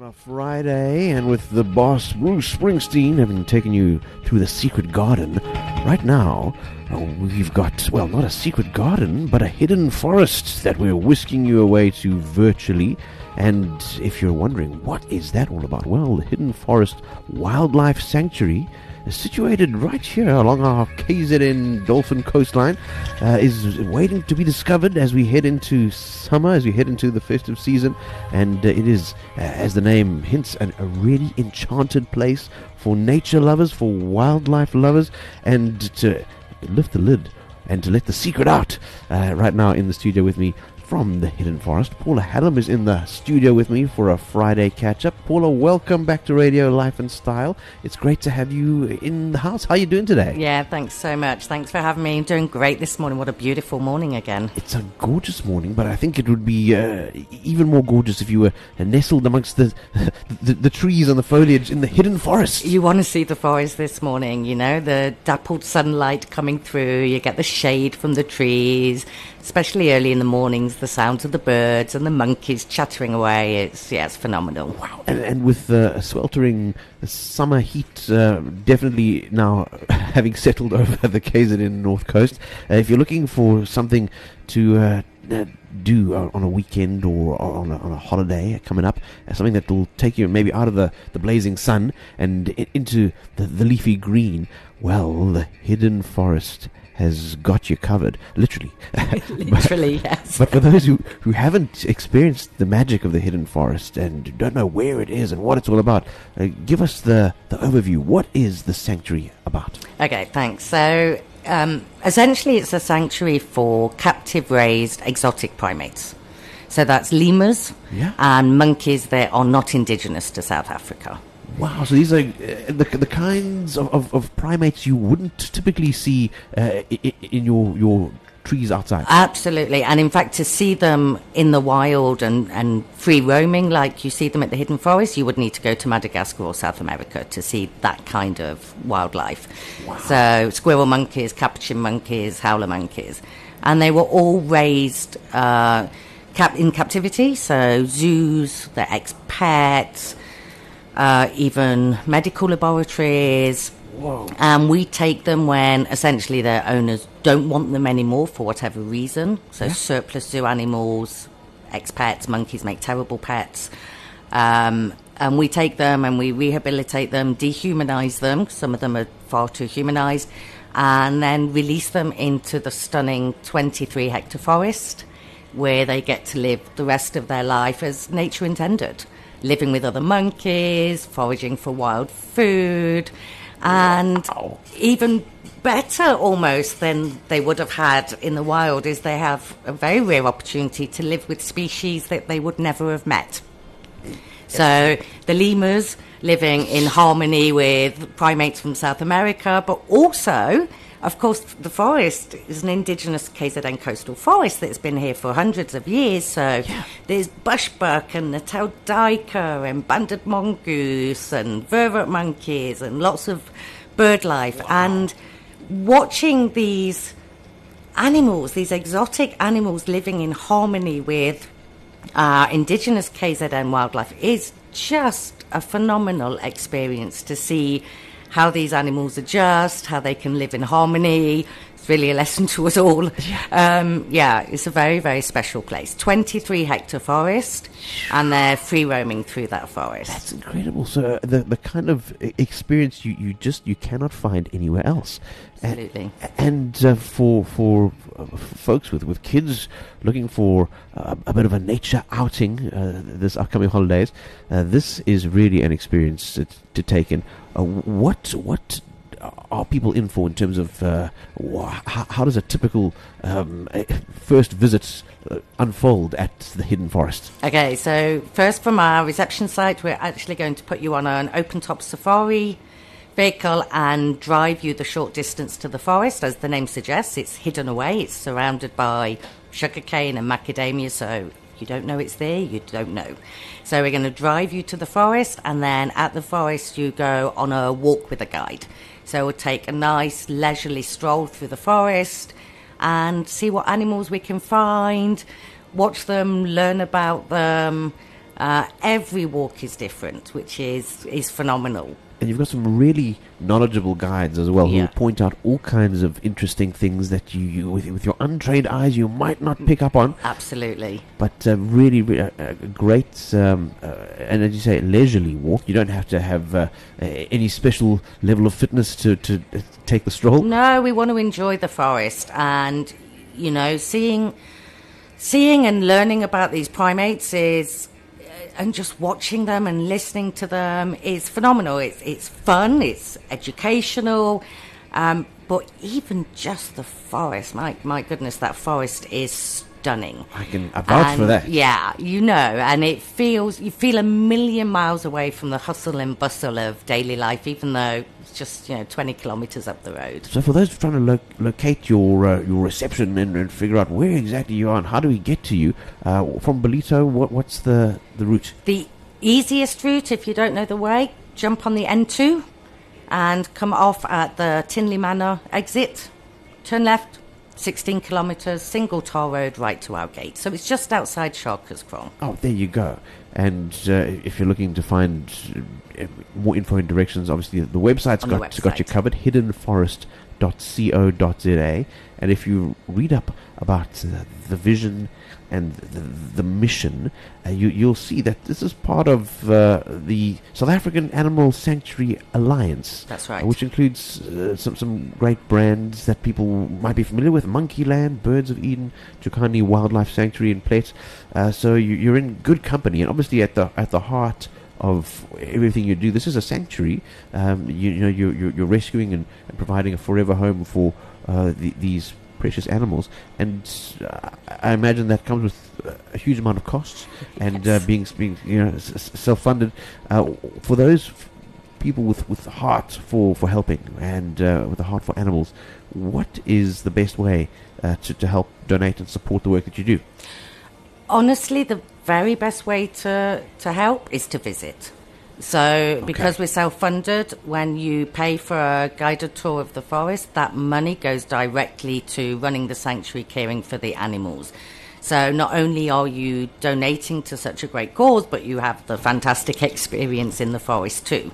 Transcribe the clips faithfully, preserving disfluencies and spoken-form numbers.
a Friday, and with the boss Bruce Springsteen having taken you to the secret garden, right now uh, we've got, well, not a secret garden, but a hidden forest that we're whisking you away to virtually. And if you're wondering, what is that all about? Well, the Hidden Forest Wildlife Sanctuary is situated right here along our K Z N Dolphin coastline, uh, is waiting to be discovered as we head into summer, as we head into the festive season. And uh, it is, uh, as the name hints, an, a really enchanted place for nature lovers, for wildlife lovers. And to lift the lid and to let the secret out, uh, right now in the studio with me from the Hidden Forest, Paula Hallam is in the studio with me for a Friday catch-up. Paula, welcome back to Radio Life and Style. It's great to have you in the house. How are you doing today? Yeah, thanks so much. Thanks for having me. I'm doing great this morning. What a beautiful morning again. It's a gorgeous morning, but I think it would be uh, even more gorgeous if you were nestled amongst the, the the trees and the foliage in the Hidden Forest. You want to see the forest this morning, you know, the dappled sunlight coming through. You get the shade from the trees, especially early in the mornings, the sounds of the birds and the monkeys chattering away. It's, yeah, it's phenomenal. Wow. And, and with the uh, sweltering summer heat uh, definitely now having settled over the K Z N North Coast, uh, if you're looking for something to uh, uh, do uh, on a weekend or on a, on a holiday coming up, uh, something that will take you maybe out of the, the blazing sun and I- into the, the leafy green, well, the Hidden Forest has got you covered, literally. Literally, but, yes. But for those who, who haven't experienced the magic of the Hidden Forest and don't know where it is and what it's all about, uh, give us the, the overview. What is the sanctuary about? Okay, thanks. So, um, essentially it's a sanctuary for captive raised exotic primates. So that's lemurs Yeah. and monkeys that are not indigenous to South Africa. Wow, so these are uh, the the kinds of, of, of primates you wouldn't typically see uh, in, in your your trees outside. Absolutely, and in fact to see them in the wild and, and free roaming like you see them at the Hidden Forest, you would need to go to Madagascar or South America to see that kind of wildlife. Wow. So squirrel monkeys, capuchin monkeys, howler monkeys, and they were all raised uh, cap- in captivity, so zoos, they're ex-pets, Uh, even medical laboratories. Whoa. And we take them when essentially their owners don't want them anymore for whatever reason. So Yeah. surplus zoo animals, ex-pets, monkeys make terrible pets. Um, and we take them and we rehabilitate them, dehumanize them. Some of them are far too humanized. And then release them into the stunning twenty-three hectare forest where they get to live the rest of their life as nature intended. Living with other monkeys, foraging for wild food, and Wow. even better almost than they would have had in the wild is they have a very rare opportunity to live with species that they would never have met. So the lemurs living in harmony with primates from South America, but also, of course, the forest is an indigenous K Z N coastal forest that's been here for hundreds of years. So Yeah. there's bushbuck and Natal duiker and banded mongoose and vervet monkeys and lots of bird life. And watching these animals, these exotic animals living in harmony with uh, indigenous K Z N wildlife is just a phenomenal experience to see how these animals adjust, how they can live in harmony. It's really a lesson to us all. Yeah, um, yeah it's a very, very special place. twenty-three hectare forest, and they're free roaming through that forest. That's incredible. So uh, the the kind of e- experience you, you just you cannot find anywhere else. Absolutely. And, and uh, for for uh, folks with, with kids looking for uh, a bit of a nature outing uh, this upcoming holidays, uh, this is really an experience to, to take in. Uh, what what are people in for in terms of uh, wh- how, how does a typical um, uh, first visit uh, unfold at the Hidden Forest? Okay, so first from our reception site, we're actually going to put you on an open-top safari vehicle and drive you the short distance to the forest. As the name suggests, it's hidden away. It's surrounded by sugarcane and macadamia, so you don't know it's there, you don't know. So we're going to drive you to the forest, and then at the forest you go on a walk with a guide. So we'll take a nice leisurely stroll through the forest and see what animals we can find, watch them, learn about them, Uh, every walk is different, which is, is phenomenal. And you've got some really knowledgeable guides as well, Yeah. who point out all kinds of interesting things that you, you with, with your untrained eyes, you might not pick up on. Absolutely. But uh, really, really uh, a great, um, uh, and as you say, leisurely walk. You don't have to have uh, uh, any special level of fitness to, to uh, take the stroll. No, we want to enjoy the forest, and, you know, seeing, seeing and learning about these primates is... and just watching them and listening to them is phenomenal. It's it's fun, it's educational, um, but even just the forest, my my goodness, that forest is stunning. I can I vouch And, for that. Yeah, you know, and it feels, you feel a million miles away from the hustle and bustle of daily life, even though it's just, you know, twenty kilometres up the road. So for those trying to lo- locate your uh, your reception and, and figure out where exactly you are and how do we get to you, uh, from Ballito, what, what's the, the route? The easiest route, if you don't know the way, jump on the N two and come off at the Tinley Manor exit, turn left, sixteen kilometres, single tar road right to our gate. So it's just outside Sharkers Cross. Oh, there you go. And uh, if you're looking to find uh, more info and directions, obviously the website's On the got, got you website. covered, hidden forest dot co dot z a. And if you read up about uh, the vision and the, the mission, uh, you, you'll see that this is part of uh, the South African Animal Sanctuary Alliance. That's right. uh, which includes uh, some, some great brands that people might be familiar with: Monkeyland, Birds of Eden, Chukani Wildlife Sanctuary in Plett. Uh, so you, you're in good company, and obviously at the at the heart of everything you do, this is a sanctuary. Um, you, you know, you're, you're, you're rescuing and, and providing a forever home for uh, the, these precious animals, and uh, I imagine that comes with a huge amount of costs and Yes. uh, being being you know s- s- self-funded. Uh, for those f- people with with heart for for helping and uh, with a heart for animals, what is the best way uh, to to help donate and support the work that you do? Honestly, the very best way to, to help is to visit. So because we're self-funded, when you pay for a guided tour of the forest, that money goes directly to running the sanctuary, caring for the animals. So not only are you donating to such a great cause, but you have the fantastic experience in the forest too.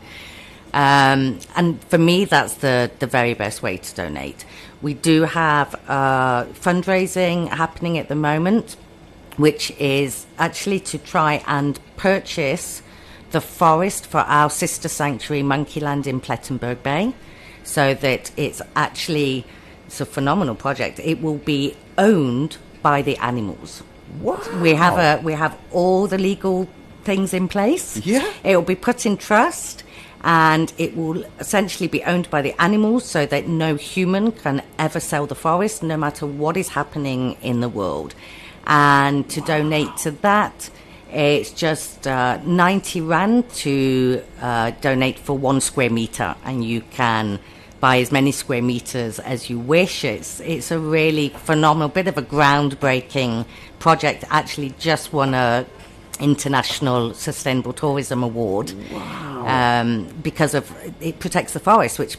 Um, and for me, that's the, the very best way to donate. We do have uh, fundraising happening at the moment, which is actually to try and purchase the forest for our sister sanctuary, Monkeyland in Plettenberg Bay, so that it's actually, it's a phenomenal project. It will be owned by the animals. What? We have a we have all the legal things in place. Yeah. It will be put in trust, and it will essentially be owned by the animals, so that no human can ever sell the forest, no matter what is happening in the world. And to donate to that, it's just uh, ninety rand to uh, donate for one square meter, and you can buy as many square meters as you wish. It's it's a really phenomenal, bit of a groundbreaking project. Actually, just won a International Sustainable Tourism Award. Wow. Um, because of it protects the forest, which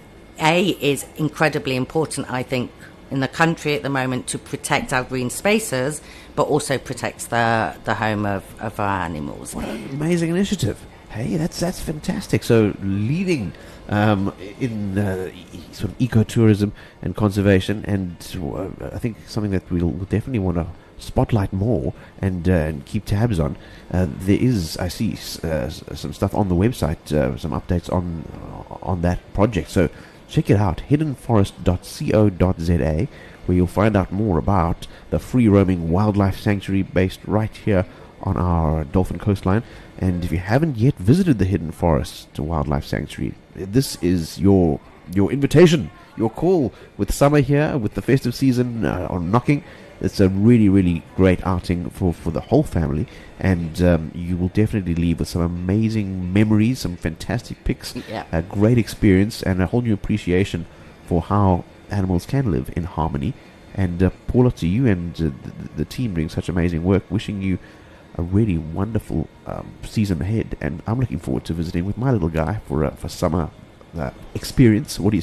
A is incredibly important, I think, in the country at the moment, to protect our green spaces, but also protects the the home of, of our animals. What an amazing initiative! Hey, that's that's fantastic. So leading um, in uh, e- sort of ecotourism and conservation, and uh, I think something that we'll, we'll definitely want to spotlight more and, uh, and keep tabs on. Uh, there is, I see, s- uh, s- some stuff on the website, uh, some updates on on that project. So check it out, hidden forest dot co dot z a, where you'll find out more about the free-roaming wildlife sanctuary based right here on our Dolphin coastline. And if you haven't yet visited the Hidden Forest Wildlife Sanctuary, this is your your invitation, your call. With summer here, with the festive season uh, on knocking, it's a really, really great outing for, for the whole family, and um, you will definitely leave with some amazing memories, some fantastic pics, Yeah. a great experience, and a whole new appreciation for how animals can live in harmony. And uh, Paula, to you and uh, the, the team doing such amazing work, wishing you a really wonderful um, season ahead, and I'm looking forward to visiting with my little guy for uh, for summer uh, experience. What do you say?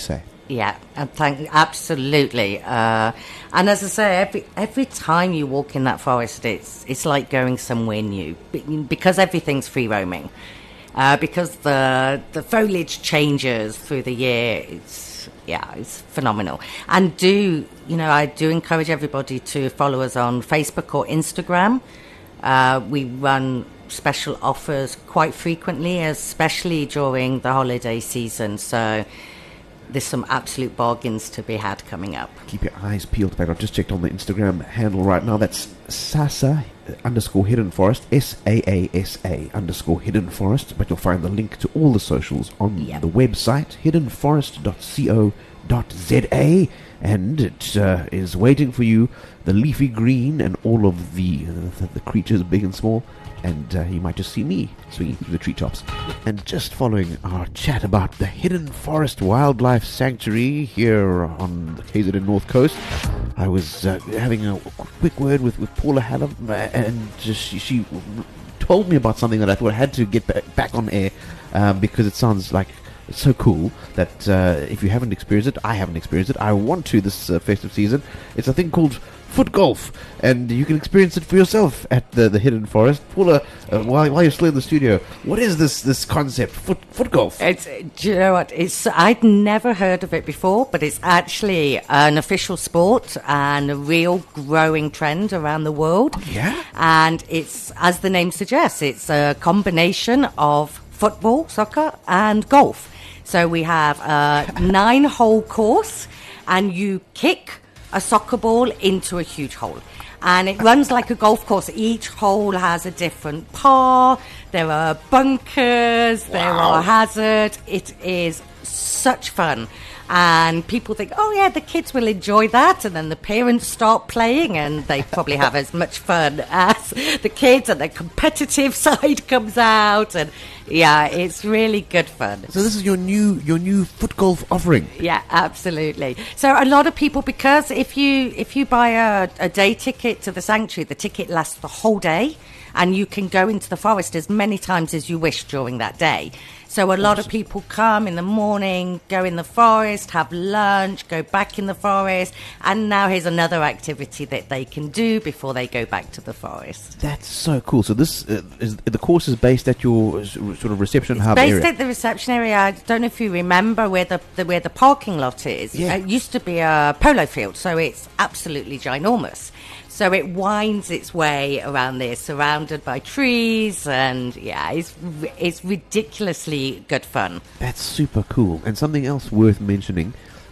Yeah, and thank absolutely. Uh, and as I say, every every time you walk in that forest, it's it's like going somewhere new because everything's free roaming. Uh, because the the foliage changes through the year. It's yeah, it's phenomenal. And do you know? I do encourage everybody to follow us on Facebook or Instagram. Uh, we run special offers quite frequently, especially during the holiday season. So there's some absolute bargains to be had coming up. Keep your eyes peeled back. I've just checked on the Instagram handle right now. That's Sasa underscore Hidden Forest, S A A S A underscore Hidden Forest. But you'll find the link to all the socials on yep. the website, hidden forest dot co dot z a. And it uh, is waiting for you, the leafy green and all of the, uh, the, the creatures big and small. And uh, you might just see me swinging through the treetops. And just following our chat about the Hidden Forest Wildlife Sanctuary here on the K Z N North Coast, I was uh, having a quick word with, with Paula Hallam, uh, and just she, she told me about something that I thought I had to get back, back on air um, because it sounds like it's so cool that uh, if you haven't experienced it, I haven't experienced it, I want to this uh, festive season. It's a thing called foot golf, and you can experience it for yourself at the, the Hidden Forest. Paula, uh, while, while you're still in the studio, what is this this concept, foot foot golf? It's, do you know what? It's I'd never heard of it before, but it's actually an official sport and a real growing trend around the world. Yeah? And it's, as the name suggests, it's a combination of football, soccer, and golf. So we have a nine-hole course, and you kick a soccer ball into a huge hole. And it runs like a golf course. Each hole has a different par. There are bunkers. Wow. There are hazards. It is such fun. And people think, oh, yeah, the kids will enjoy that. And then the parents start playing, and they probably have as much fun as the kids, and the competitive side comes out. And, yeah, it's really good fun. So this is your new your new foot golf offering? Yeah, absolutely. So a lot of people, because if you if you buy a, a day ticket to the sanctuary, the ticket lasts the whole day, and you can go into the forest as many times as you wish during that day. So a lot of people come in the morning, go in the forest, have lunch, go back in the forest, and now here's another activity that they can do before they go back to the forest. That's so cool. So this uh, is the course is based at your sort of reception it's hub based area. Based at the reception area. I don't know if you remember where the, the where the parking lot is. Yeah. It used to be a polo field, so it's absolutely ginormous. So it winds its way around there, surrounded by trees, and yeah, it's it's ridiculously good fun. That's super cool. And something else worth mentioning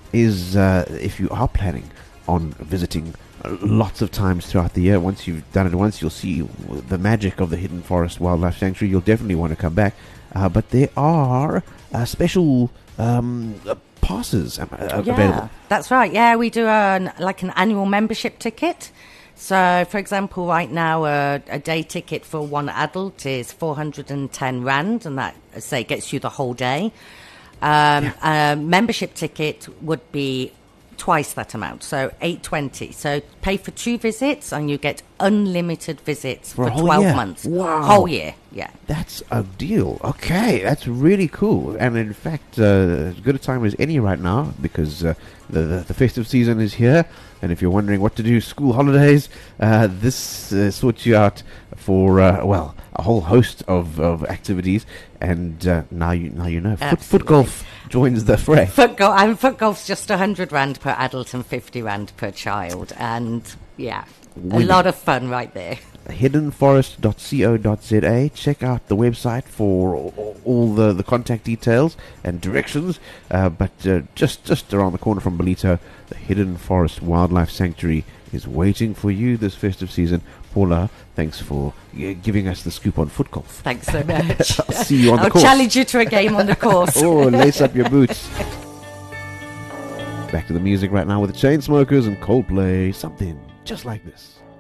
is uh, if you are planning on visiting lots of times throughout the year, once you've done it once, you'll see the magic of the Hidden Forest Wildlife Sanctuary. You'll definitely want to come back. Uh, but there are uh, special um, uh, passes uh, yeah, available. That's right. Yeah, we do an, like an annual membership ticket. So, for example, right now, uh, a day ticket for one adult is four hundred ten rand, and that, say, gets you the whole day. Um, yeah. A membership ticket would be twice that amount, so eight twenty. So pay for two visits, and you get unlimited visits for, for twelve year. months. Wow, whole year. Yeah, that's a deal. Okay, that's really cool. And in fact, uh, as good a time as any right now, because uh, the, the the festive season is here. And if you're wondering what to do, school holidays, uh, this uh, sorts you out for, uh, well, a whole host of, of activities. And uh, now you now you know. Foot, foot golf joins the fray. Foot, go- and foot golf's just one hundred rand per adult and fifty rand per child. And, yeah, Winning. A lot of fun right there. hidden forest dot co dot z a. Check out the website for all, all the, the contact details and directions. Uh, but uh, just, just around the corner from Ballito, the Hidden Forest Wildlife Sanctuary is waiting for you this festive season. Paula, thanks for uh, giving us the scoop on foot golf. Thanks so much. I'll see you on the I'll course. I'll challenge you to a game on the course. Oh, lace up your boots. Back to the music right now with the Chainsmokers and Coldplay. Something just like this.